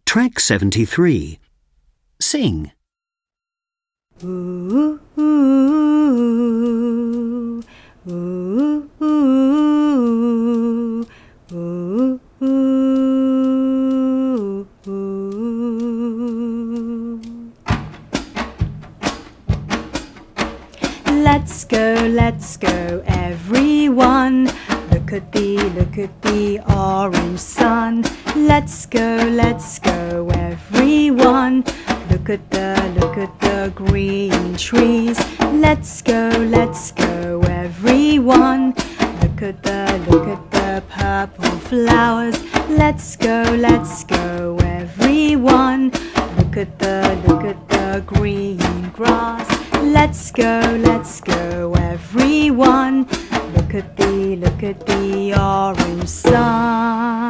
Track 73. Sing. Ooh, ooh, ooh, ooh, ooh, ooh, ooh. Let's go, everyone. Look at the orange sun. Let's go, everyone. Look at the green trees. Let's go, everyone. Look at the purple flowers. Let's go, everyone. Look at the green grass. Let's go, everyone. Look at the orange sun.